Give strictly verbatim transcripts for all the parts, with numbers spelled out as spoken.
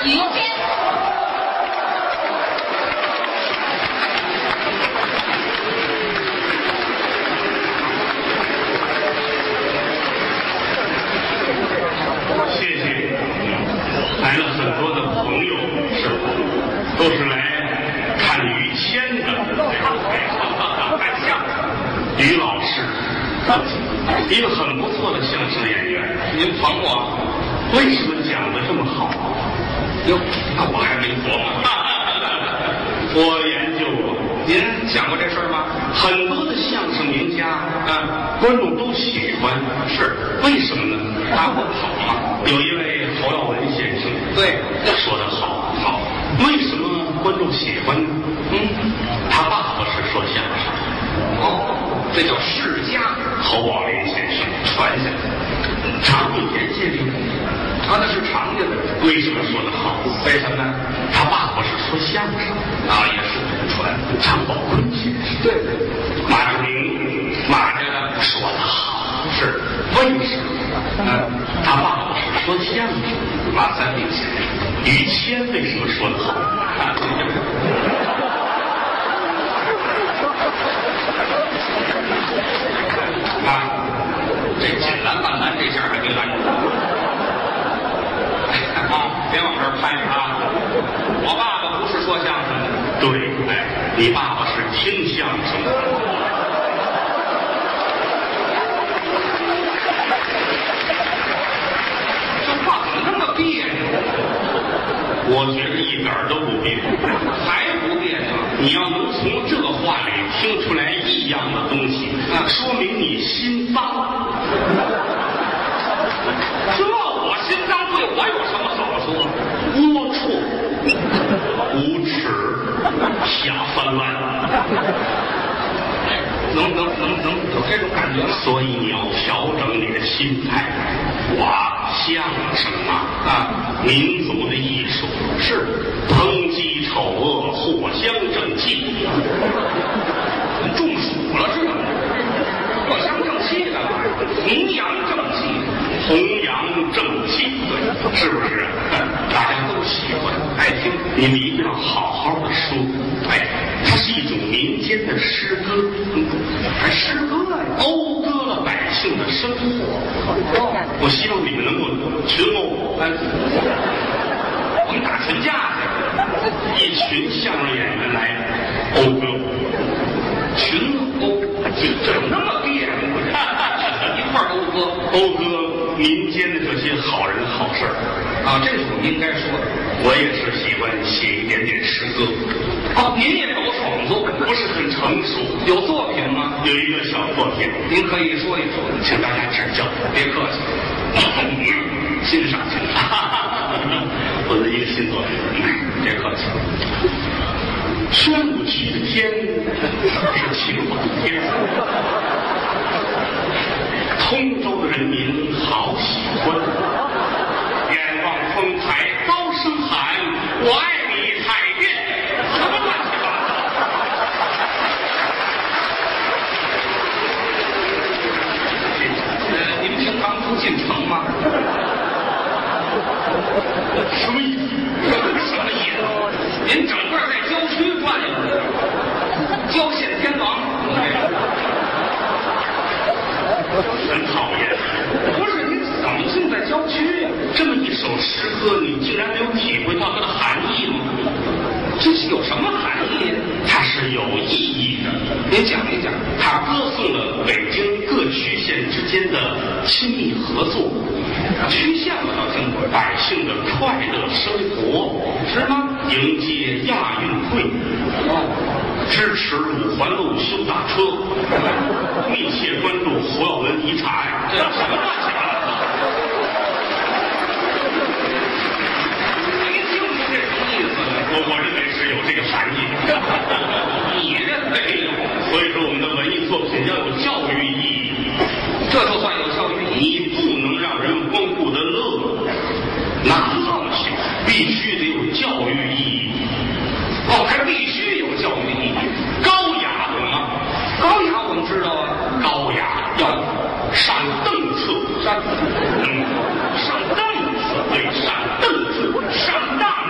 于谦。 谢谢，来了很多的朋友，是吧？都是来看于谦的看相声。于老师，一个很不错的相声演员。 您捧我， 为什么讲的这么好？ 哟，那我还没琢磨。 我研究过， 您讲过这事儿吗？ 很多的相声名家啊，观众都喜欢， 是为什么呢？ 大伙好嘛。 有一位侯耀文先生， 对， 说得好，好。为什么观众喜欢呢？嗯，他爸爸是说相声， 哦，这叫世家。 侯宝林先生传下来，常贵田先生， 他那是常家的。 为什么说得好？ 为什么呢？ 他爸爸是说相声啊，也是祖传。 常宝坤先生， 对， 马志明，马家的说得好， 是为什么？嗯，他爸爸是说相声， 马三立先生。 于谦为什么说得好？ 啊，这紧拦半拦这下还没拦住啊！别往这儿拍啊！我爸爸不是说相声的。 对，哎，你爸爸是听相声的。 这话怎么那么别扭？ 我觉得一点都不别扭， 还不别扭？ 你要能从这话里听出来异样的东西，那说明你心脏。 这我心脏对我有什么好处？ 龌龊、无耻、瞎翻乱， 能能能能有这种感觉吗？ 所以你要调整你的心态。哇，相声啊啊，民族的艺术是抨击丑恶，藿香正气。 中暑了是吧？藿香正气干嘛？弘扬正气， 弘扬正气，对，是不是？大家都喜欢爱听，你们一定要好好的说。哎，它是一种民间的诗歌，还诗歌呀，讴歌了百姓的生活。我希望你们能够群殴，哎， 我们打群架去，一群相声演员来讴歌， 群殴，这怎么那么别扭？一块儿讴歌， 讴歌民间的这些好人好事儿啊，这是我们应该说的。 我也是喜欢写一点点诗歌。 哦，您也有创作， 不是很成熟。 有作品吗？ 有一个小作品， 您可以说一说， 请大家指教。 别客气，欣赏欣赏。 我的一个新作品， 别客气。 宣武曲的天是晴朗的天，通州的人民好喜欢。远望丰台高声喊，我爱你海淀，什么乱七八糟？ 呃，您平常不进城吗？ 什么意思？ 什么意思？您整个在郊区转悠着，郊县天王， 很讨厌。 不是您怎么净在郊区呀？ 这么一首诗歌，你竟然没有体会到它的含义吗？ 这是有什么含义？ 它是有意义的。 您讲一讲。 它歌颂了北京各区县之间的亲密合作， 区县我倒听过， 百姓的快乐生活， 是吗？ 迎接亚运会， 哦， 支持五环路修大车，密切关注侯耀文遗产， 这什么乱七八糟？没听出这什么意思来？ 我我认为是有这个含义。 你认为有？ 所以说我们的文艺作品要有教育意义， 这就算有教育意义。 你不能让人光顾得乐，那怎么行？必须得有教育意义。 哦，还必须有教育意义。 高雅懂吗？ 高雅我们知道啊， 高雅要上档次， 上嗯，上档次，对，上档次，上档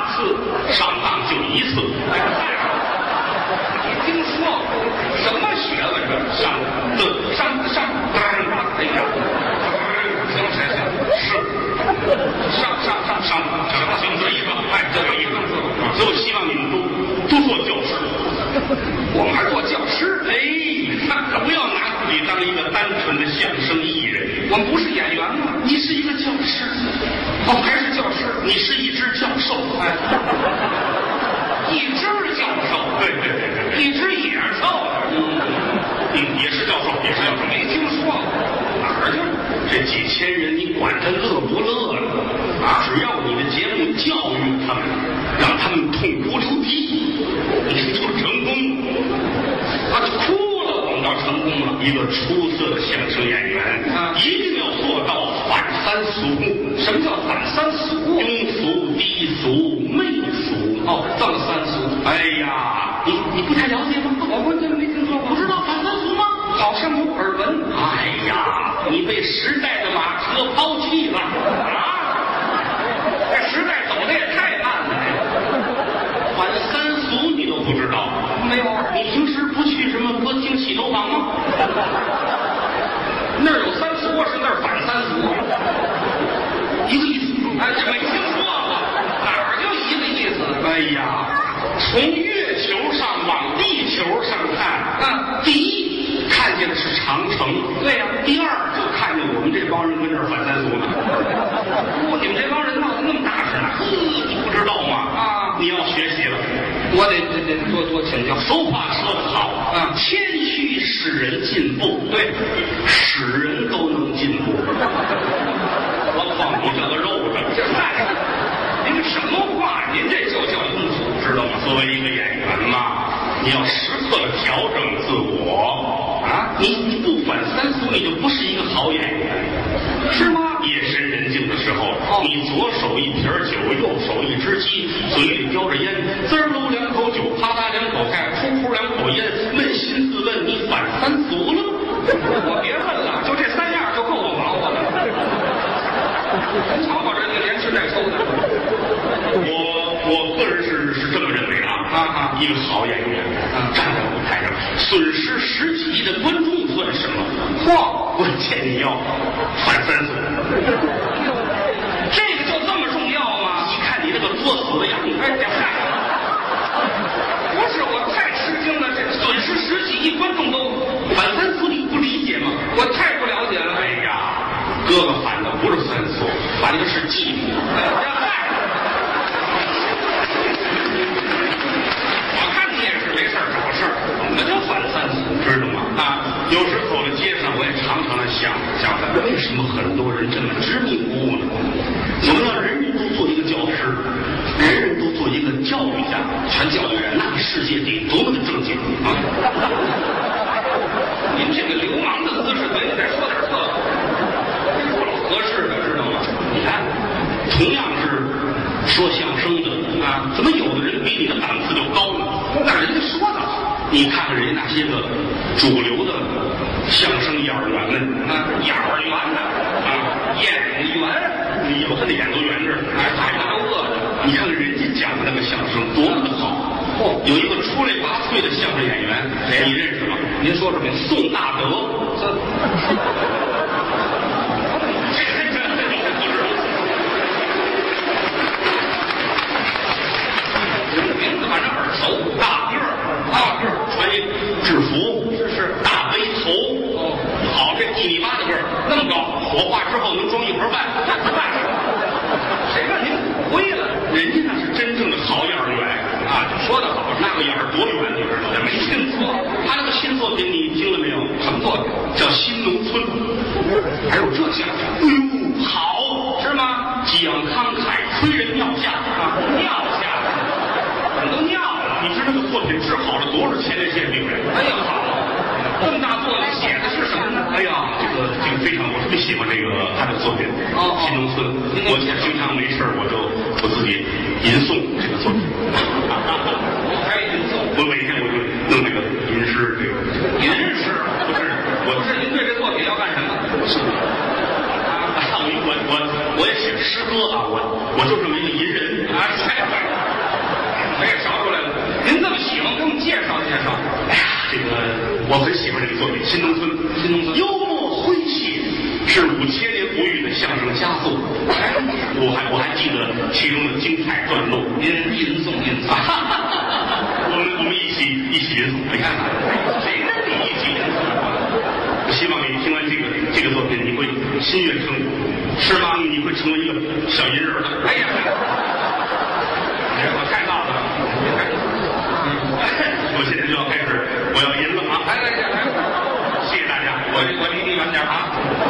啊？ 你是一个教师， 哦，还是教师？ 你是一只教授， 哎，一只教授， 对对对对对， 一只野兽， 嗯，嗯，也是教授，也是教授， 没听说过，哪儿去？ 这几千人，你管他乐不乐了啊？只要你的节目教育他们，让他们痛哭流涕，你就成功了。 他哭了，广告成功了。 一个出色的相声演员啊， 一定要做到反三俗。 什么叫反三俗？ 庸俗、低俗、媚俗。 哦，这么三俗。 哎呀，你你不太了解吗？ 我完全没听说过。 不知道反三俗吗？ 好像有耳闻。 哎呀，你被时代的马车抛弃了啊！ 这时代走的也太慢了。 反三俗你都不知道？ 没有。 你平时不去什么歌厅、洗头房吗？ 那儿有三俗，是那儿反三俗， 一个意思。 哎，这没听说过，哪儿就一个意思？ 哎呀，从月球上往地球上看， 啊， 第一看见的是长城， 对呀、啊。 第二就看见我们这帮人跟这儿反三俗呢。 哦，你们这帮人闹得那么大声呢？ 你不知道吗？ 啊， 你要学习了。 我得得得多多请教。 俗话说得好啊， 谦虚使人进步， 对， 使人都能进步。何况你这个肉着， 这嗨，您什么话？您这就叫庸俗， 知道吗？作为一个演员嘛，你要时刻的调整自我啊！ 你你不反三俗，你就不是一个好演员， 是吗？ 夜深人静的时候， 哦、 你左手一瓶酒，右手一只鸡，嘴里叼着烟，滋儿噜两口酒，啪嗒两口菜，噗噗两口烟，扪心自问，你反三俗了？ 我别问了，就这三样就够我忙活了。瞧我这个连吃带抽的。 我我个人是是这么认为的啊啊啊！ 一个好演员啊， 站在舞台上，损失十几亿的观众算什么？ 嚯！ 关键你要反三俗。 这个就这么重要吗？ 一看你这个作死的样子， 哎呀嗨！不是，我太吃惊了，这损失十几亿观众都反三俗，你不理解吗？ 我太不了解了。 哎呀，哥哥反的不是三俗，反的是寂寞。 哎呀嗨！我看你也是没事找事儿，怎么就反三俗？ 知道吗？ 啊， 有时走在街上，我也常常的想想，为什么很多人这么执迷不悟呢？我们要人人都做一个教师，人人都做一个教育家，全教育人，那个世界得多么的正经啊！ 您这个流氓的姿势，得你再说点特不老合适的，知道吗？ 你看，同样是说相声的啊， 怎么有的人比你的档次就高呢？ 那人家说的好， 你看看人家那些个主流的相声演员们啊，演员呢啊，演员， 你有他的眼都圆着， 还还大饿着。 你看看人家讲的那个相声多么的好。 哦， 有一个出类拔萃的相声演员，你认识吗？ 您说说名。 宋大德。 这。名字反正耳熟， 大个儿，大个儿，穿一制服， 是是， 大背头， 哦， 好，这一米八的个儿，那么高，火化之后能装一盒饭，饭， 谁让您灰了？ 人家那是真正的好演员啊！ 说得好， 那个眼儿多远，你知道吗？没听说，他那个新作品你听了没有？ 什么作品？ 叫《新农村》， 还有这相声？ 哎呦，好， 是吗？ 激昂慷慨，催人尿下啊，尿下。都尿了， 你知道这个作品治好了多少前列腺病人？ 哎呀，好，这么大作品写的是什么呢？ 哎呀，这个这个非常，我特别喜欢这个他的作品《 哦、 新农村》。我经常没事我就我自己吟诵这个作品。 还吟诵？ 我每天我就弄这个吟诗，这个吟诗不是，我不是您对这作品要干什么？ 是啊，我我我也写诗歌啊，我我就这么一个吟人啊，太坏了。我也瞧出来了，您这么喜欢，给我们介绍介绍。 哎呀，这个我很喜欢这个作品《新农村》， 新农村幽默诙谐，是五千年不遇的相声佳作。我还我还记得其中的精彩段落， 您吟诵吟诵。 我们我们一起一起吟诵，你看看，谁跟你一起吟诵？我希望你听完这个这个作品，你会心悦诚服。 是吗？你会成为一个小银人的。哎呀，哎，我太闹了。我现在就要开始，我要赢了啊！来来来，谢谢大家，我我离你远点啊。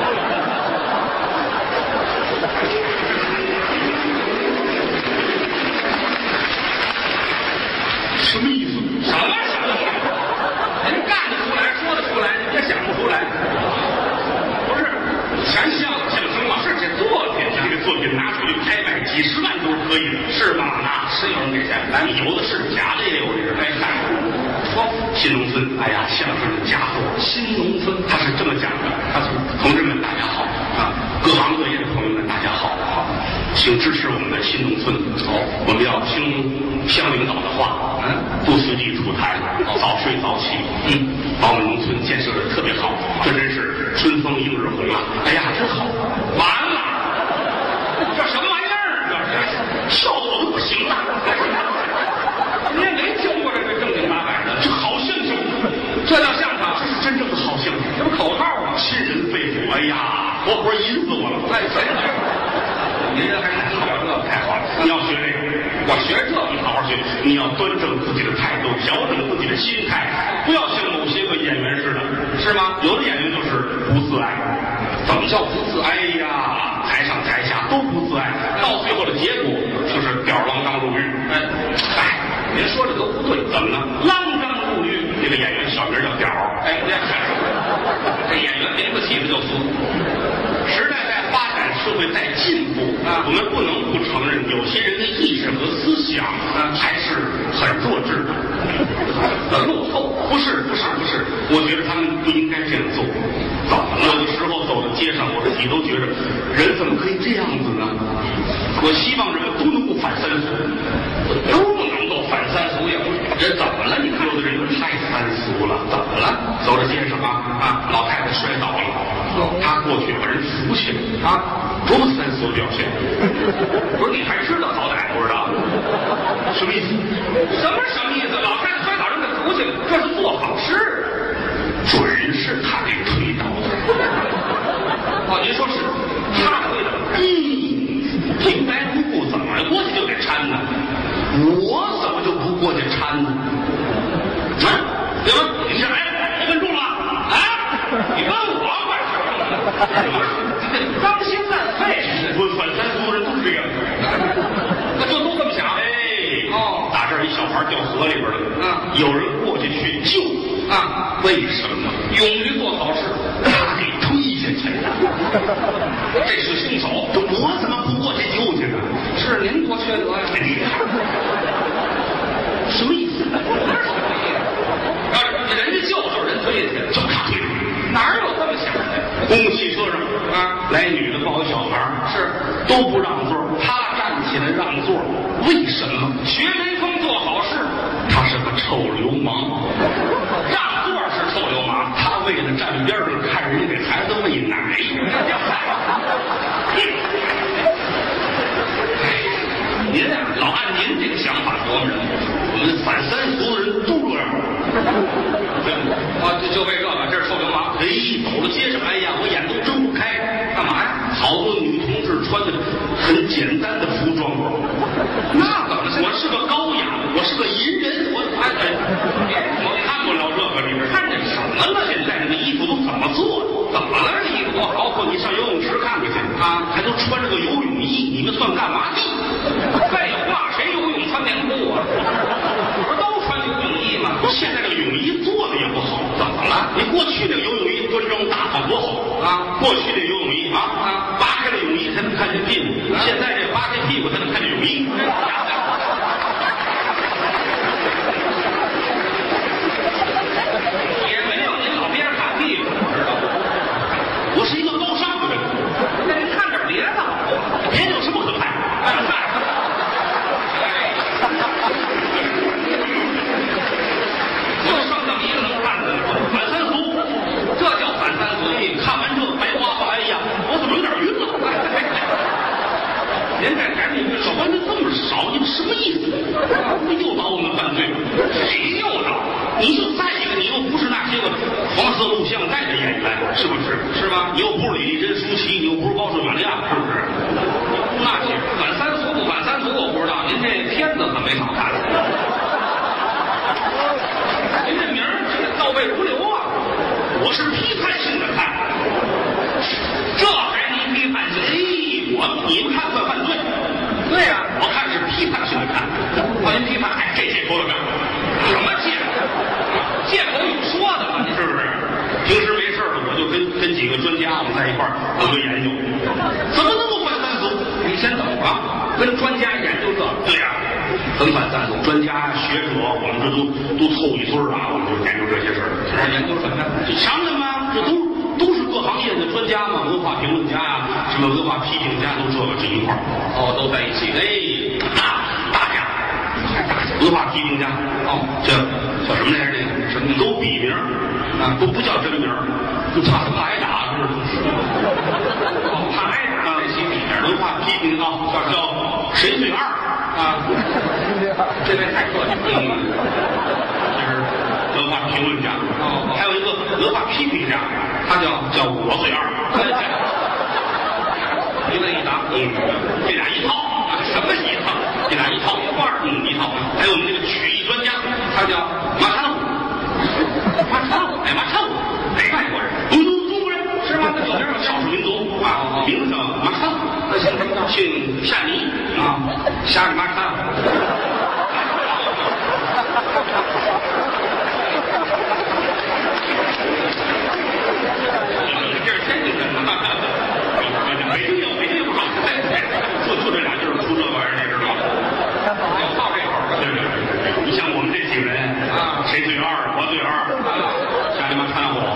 什么意思？ 什么什么意思？人干得出来，说得出来，人家想不出来。不是，全像相声嘛，是这作品， 这个作品拿出去拍卖几十万都是可以的，是吗？ 那是有人给钱， 咱有的是假的也有的是。哎，看，说新农村，哎呀，相声的佳作。 新农村， 他是这么讲的，他说：“同志们，大家好啊，各行各业的朋友们，大家好啊，请支持我们的新农村。哦，我们要听乡领导的话，嗯，不随地吐痰，早睡早起，嗯，把我们农村建设的特别好，这真是春风映日红啊！哎呀，真好！ 完了，这什么玩意儿？ 这笑得我都不行了。 您也没听过这个正经八百的， 这好相声， 这叫相声， 这是真正的好相声， 这不口号吗？ 沁人肺腑。哎呀，活活阴死我了！ 哎，谁呢？您这还能搞这个？ 太好了！你要学这个， 我学这， 你好好学，你要端正自己的态度，调整自己的心态，不要像某些个演员似的， 是吗？ 有的演员就是不自爱。 怎么叫不自爱？ 哎呀，台上台下都不自爱，到最后的结果就是吊儿郎当入狱。 哎，哎，您说这都不对， 怎么呢？锒铛入狱，这个演员小名叫吊儿。 哎，这这演员名字起的就俗。 时代在发展，社会在进步啊，我们不能不承认，有些人的意识和思想啊还是很弱智的， 很落后。 不是，不是，不是，我觉得他们不应该这样做。怎么了？有的时候走到街上，我自己都觉得，人怎么可以这样子呢？我希望人们都能够反三俗， 都能够反三俗也不是。这怎么了？你看有的人太三俗了， 怎么了？ 走到街上啊啊，老太太摔倒了，他过去把人扶起来啊，多么三俗的表现！ 不是你还知道好歹不知道？ 什么意思？ 什么什么意思？老太太摔倒人给扶起来，这是做好事。 准是他给推倒的。 哦，您说是他推的？ 嗯，平白无故怎么过去就给搀呢？我怎么就不过去搀呢？啊，对吧？你这哎，你问住了啊？你问我管什么？ 当心烂肺！ 我反三俗的人都是这样， 那就都这么想。 哎，哦，打这儿一小孩掉河里边了， 嗯， 有人过去去救啊？ 为什么？ 勇于做好事， 他给推下去了。 这是凶手， 我怎么不过去救去呢？ 是您多缺德呀！ 你看，什么意思？ 要是人家救就是人推下去， 就他推的。 哪有这么想的？ 公共汽车上啊， 来女的抱一小孩， 是都不让座，他站起来让座，为什么？ 学雷锋做好事， 他是个臭流氓， 让座是臭流氓， 他为了站边上看人给孩子喂奶。您呀、啊，老按您这个想法琢磨人，我们反三俗的人都这样。 啊，就就为这个，这是臭流氓。 人一走到街上，哎呀，我眼都睁不开。 干嘛呀？ 好多女同志穿的很简单的服装。 那怎么了？ 我是个高雅，我是个淫人，我哎哎，我看不了这个，里边看见什么了？现在这个衣服都怎么做的？ 怎么了？这衣服包括你上游泳池看看去啊， 还都穿着个游泳衣，你们算干嘛的？ 废话，谁游泳穿棉裤啊？不是都穿游泳衣吗？ 现在这个泳衣做的也不好， 怎么了？ 你过去那个游泳衣端庄大方多好啊！ 过去那游泳衣啊啊， 扒开了泳衣才能看见屁股，啊、现在这扒开屁股才能看见泳衣。 也没有您老憋着看屁股，知道吗？ 我是一个高尚的人， 那您看点别的， 别的有什么可看？ 哎呀，就剩这么一个能看的， 反三俗， 这叫反三俗。 看完这白花花，哎呀，我怎么有点晕了？ 您这赶紧就穿的这么少，你们什么意思？诱导我们犯罪？ 谁诱导？ 你就再一个，你又不是那些个黄色录像带的演员，是不是？ 是吧？ 你又不是李丽珍、舒淇，你又不是高顺、马利亚，是不是？ 没好看的。您这名儿这个倒背如流啊！ 我是批判性的看，这还你批判性？哎，我你们看算犯罪？ 对呀、啊， 我看是批判性的看。 哦，您批判， 哎，这借口了没有？ 什么借口？借口有说的吗？ 是不是？平时没事了，我就跟跟几个专家我们在一块儿，我就研究，怎么能够反三俗？ 你先等啊，跟专家研究这。 对呀、啊，很反三俗，专家学者，我们这都都凑一堆啊，我们就研究这些事儿。 这是研究什么呀？ 这商人嘛，这都都是各行业的专家嘛，文化评论家呀、啊，什么文化批评家，都这个这一块儿。 哦，都在一起。 哎，大大家，大家，文化批评家。 哦， 这叫什么来着？这个什么都笔名啊，不不叫真名，就怕怕挨打是。 哦，怕挨打得起笔名。 文化批评啊，叫叫谁最二啊？ 这位太客气了。 嗯，这是文化评论家。 哦， 还有一个文化批评家，他叫叫我最二。 一问一答， 嗯，这俩一套啊？什么一套？这俩一套一块儿，嗯，一套。还有我们这个曲艺专家，他叫马昌武。马昌武，哎，马昌武，哎，外国人，中中国人是吧？那有点少数民族啊，名字叫马昌武。 那姓什么呢？ 姓夏尼啊， 夏马昌。这是天津人吗？北京有，北京有不少，就就这俩地儿出这玩意儿，你知道吗？ 有好这口的， 对对对。你像我们这几个人啊， 谁最二？我最二。像你妈看我，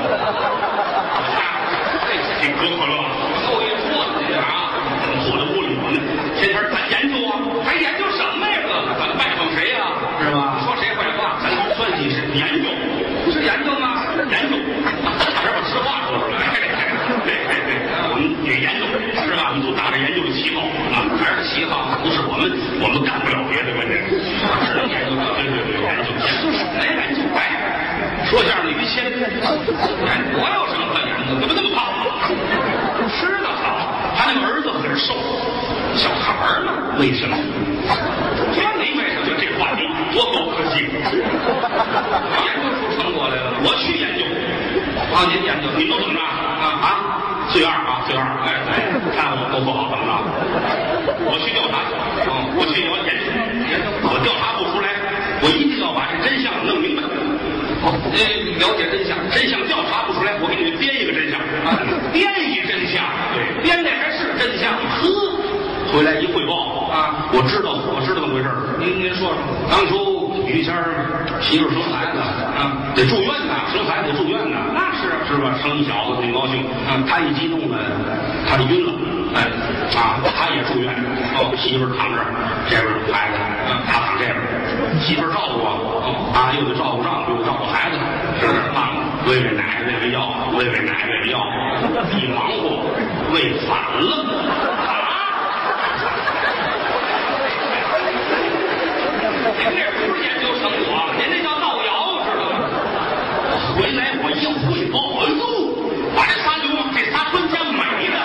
这挺可可乐。 后一说的啊，坐在屋里我们天天咱研究啊， 还研究什么呀？这咱拜访谁呀？是吧？ 说谁坏话？ 咱算计是研究， 是研究吗？ 研究，这把实话说出来。对对对，我们也研究，是吧？我们都打着研究的旗号啊， 还是旗号？ 不是我们，我们干不了别的，关键是研究，对对对，研究研究什么呀？研究哎，说相声的于谦， 我有什么可研究？ 怎么这么胖？ 吃的好， 他那个儿子很瘦， 小孩儿呢？ 为什么？ 这没为什么？ 就这话题多高科技！ 研究出成果来了。 我去研究， 啊，您研究， 你们都怎么着啊啊？最二啊，最二！哎哎，看我都不好怎么着？我去调查，嗯，我去我研究研究，我调查不出来，我一定要把这真相弄明白。 哦，呃，了解真相， 真相调查不出来，我给你们编一个真相啊， 编一真相，对， 编的还是真相。 呵，回来一汇报啊， 我知道，我知道怎么回事。 您您说说， 当初于谦儿媳妇生孩子啊， 得住院呐，生孩子得住院呐， 那是是吧？生一小子挺高兴，啊，他一激动呢，他就晕了，哎，啊，他也住院，哦，媳妇儿躺这儿，这边孩子，他躺这边，媳妇儿照顾啊，啊，又得照顾丈夫，又得照顾孩子，是不是？忙喂喂奶，喂喂药，喂喂奶，喂喂药，一忙活喂反了，啊！ 您这不是研究成果，您这叫造谣，知道吗？ 回来我一汇报，哎呦，把这仨流氓，这仨专家美的，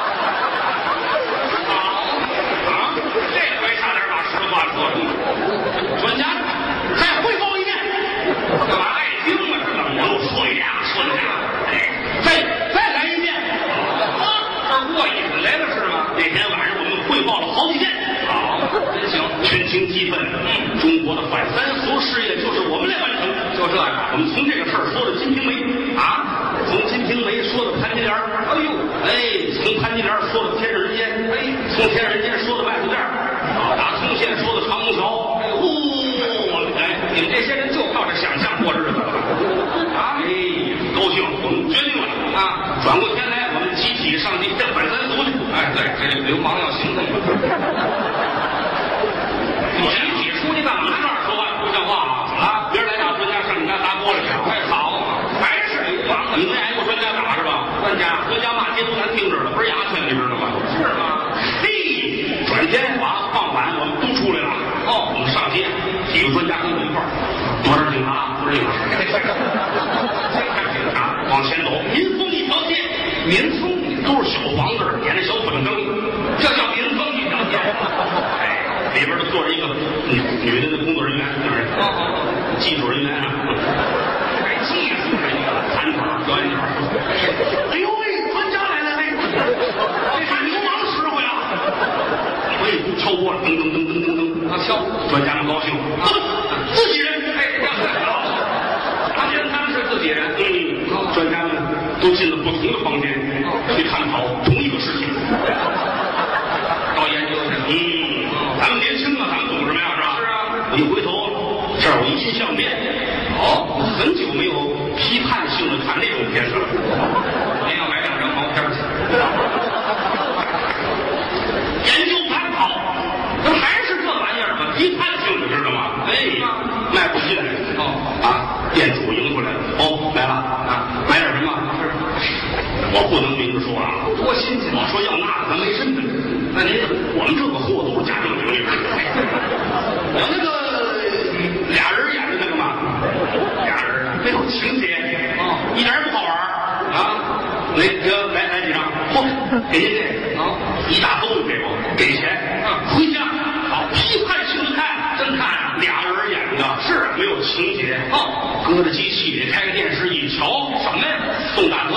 好啊，这回差点把实话说出来。 专家再汇报一遍， 干嘛爱听啊？知道吗？ 我又说一遍，说一遍，哎，再再来一遍， 啊，这过瘾来了是吗？ 那天晚上我们汇报了好几遍， 好，真行， 群情激愤，嗯，中国的反三俗事业就是我们来完成， 就这样。 我们从这个事儿说到《金瓶梅》啊，从《金瓶梅》说到潘金莲，哎呦，哎，从潘金莲说到天上人间，哎，从天上人间说到麦子店，啊，打通县说到长虹桥，哎呦，哎， 你们这些人就靠着想象过日子了啊，哎，高兴，我们决定了啊， 转过天来，我们集体上街反三俗去， 哎，对，这流氓要行动了。 集体出去干嘛？这样说话不像话啊！啊，别人来俩专家上你家砸锅里去， 哎，好，还是流氓呢。 你们挨过专家打是吧？ 专家， 专家骂街都难听着了，不是牙碜，你知道吗？ 是吗？ 嘿，转天把傍晚我们都出来了。哦，我们上街，几个专家跟我一块儿，多少警察，多少警察， 先看警察， 往前走，民丰一条街， 民丰都是小房子，演着小粉灯， 这叫民丰一条街。 哎，里边儿坐着一个女女的的工作人员就是，技术人员啊， 还技术人员， 弹腿表演腿。哎呦喂，专家来了，嘿，这是流氓师傅呀！喂，敲锅了，噔噔噔噔噔噔， 他敲， 专家们高兴，自己人， 哎，这样好，他觉得他们是自己人， 嗯，专家们都进了不同的房间去探讨同一个事情， 搞研究去了， 嗯，咱们年轻啊，咱们懂什么呀，是吧？ 是啊， 我一回头，这儿我一心相面，哦，我很久没有批判性的看那种片子了， 您要买两张毛片去。 研究探讨，这还是这玩意儿吗？批判性的，知道吗？哎，迈不进来。 哦啊，店主迎出来了。哦，来了啊，买点什么？我不能明着说啊， 多新鲜！ 我说要那个，咱没身份。那您，我们这个货都是假正经的。有那个俩人演的那个嘛，俩人没有情节， 哦， 一点也不好玩啊。来，给来来几张，嚯，给您这啊，一大兜子给我，给钱，啊，回家好批判性的看，真看啊，俩人演的是没有情节，哦，搁着机器里开个电视一瞧，什么呀？宋大